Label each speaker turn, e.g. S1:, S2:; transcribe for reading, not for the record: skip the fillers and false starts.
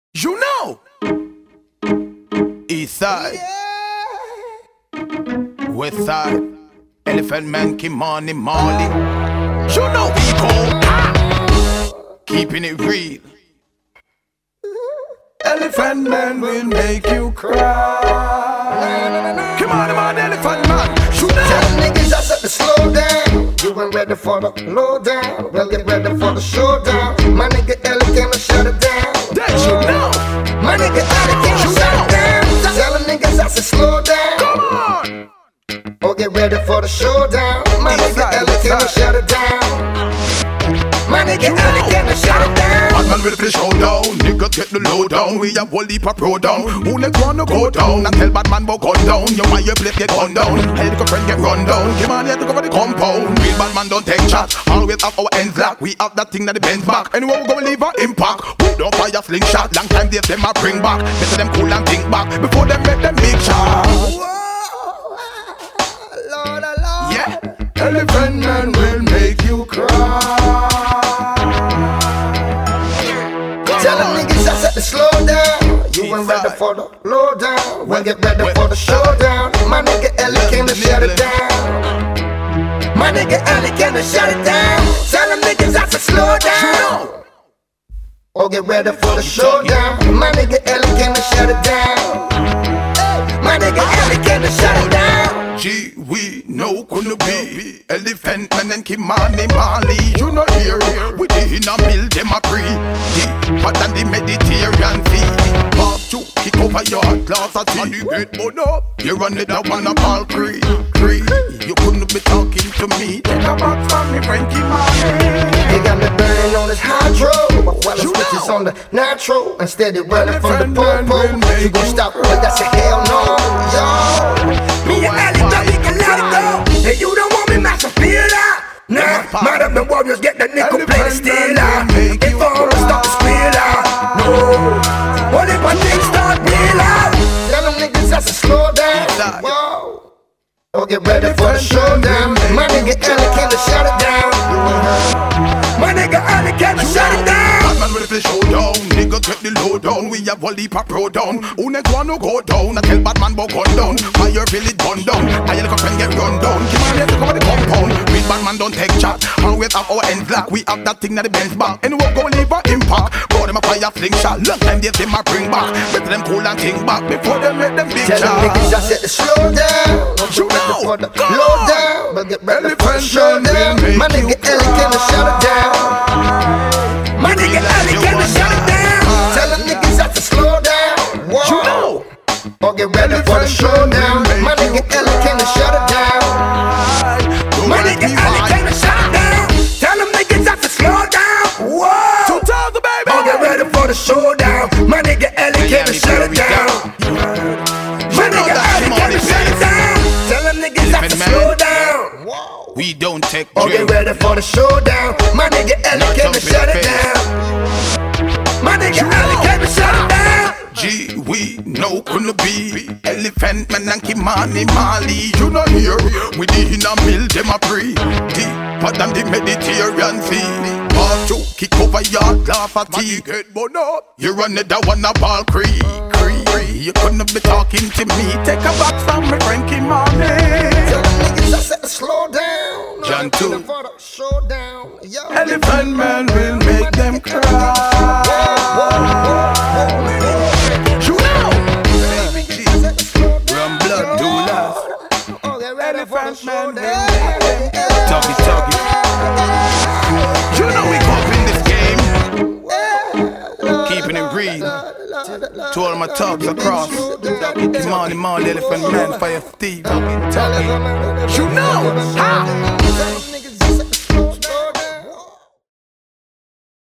S1: You know, East Side, West Side, Elephant Man, Kimani, Marley. You know we go, keeping it real. Elephant Man will make you cry. Come on, Elephant Man. You know.
S2: Tell them niggas I said to slow down. You ain't ready for the low down. Well, get ready for the showdown. My nigga Ellie came and shut it down.
S1: That you know.
S2: My nigga Ellie came and shut it down. Tell them niggas I said slow down.
S1: Come on.
S2: Oh, get ready for the showdown. My nigga Ellie came and shut it down. My nigga Ellie came and shut it down.
S1: Man ready for the showdown, niggas get the low down. We have one leap of pro down. Who next wanna go down? And tell bad man about gun down. You want your place get gunned down. Helicopter friend get run down. Come on here to cover the compound. Real bad man don't take shots. Always have our ends locked. We have that thing that the bends back. Anyway we gonna leave our impact. We don't fire slingshot. Long time they them a bring back. Better them cool and think back before them make them big shot.
S2: Lord, Lord.
S1: Yeah, Elephant Man will make you cry.
S2: Tell them niggas I said to slow down. You ain't ready for the low down. Well, get ready for the showdown. My nigga Ellie came to shut it down. My nigga Ellie came to shut it down. Tell them niggas I said slow down. Oh, get ready for the showdown. My nigga Ellie came to shut it down. My nigga Ellie came to shut it down.
S1: G, we know couldn't be Elephant Man and Kimani, Marley. You know here, we the in a mill, them a pre deeper than the Mediterranean Sea. Pass to kick over your glass at the gate, but no, you run it down on a ball creek. You couldn't be talking to me. Take a box from me, friend Kimani.
S2: They got me burning on this hydro, while the switch is on the nitro. Instead of running from the popo, you gon' stop, but that's a hell no, yo. Me and Ellie thought we can let it go. And you don't want me match a feeler. Nah, might have been warriors get the nickel play the stealer. If I wanna stop the squealer, no. What if my things start real out? Tell them niggas that's a slow down. Whoa. Don't get ready for the showdown. My nigga Ellie came to shut it down. My nigga Ellie came to shut it down.
S1: Man ready for the showdown, nigga get the low down. We have one leap of pro down. Who next wanna go down? I tell bad man about gun down. Fire village gun down. I yell friend get run down. Come on here to cover the compound. Real bad man don't take chat. Always have our ends locked. We have that thing that the bench back. Anyway go leave our impact. Pour them a fire fling shot. Long time they them a bring back. Better them cool and think back before they make them big shot.
S2: Tell them niggas I said to slow down.
S1: You know,
S2: for the low down, but get ready for the showdown. My nigga Ellie came to shut it down. My nigga Ellie came to shut it down. Tell them niggas have to slow down. Whoa.
S1: you know.
S2: Or get ready for the showdown. My nigga Ellie came to shut it down. My nigga Ellie came to shut it down. Tell them niggas have to slow down. Whoa.
S1: 2000 baby.
S2: Or get ready for the showdown. My nigga Ellie came to shut it down. My nigga Ellie came to shut it down. Tell them niggas have to slow down. Whoa.
S1: We don't take
S2: Oh, get
S1: drill.
S2: ready for the showdown. My nigga Ellie came to shut it down. My nigga Ellie came to shut it down.
S1: G, we know couldn't be Elephant Man and Kimani, Marley. You know here, we the in a mill, them a pre deeper than the Mediterranean Sea. Pass to kick over your glass fatigue. But no, you run it down on a ball creek. You couldn't be talking to me. Take a box from me, friend Kimani.
S2: Tell them niggas I said to slow down.
S1: John too.
S2: Ready for the showdown. Yo.
S1: Elephant Man will make them cry. You know, Rum blood do last.
S2: Oh, get ready for the
S1: Elephant Man will
S2: showdown.
S1: make them talkie. You know we go up in this game, keeping it real. To all my thugs across, Kimani, Marley, Elephant Man, Fire Steve. You know, ha!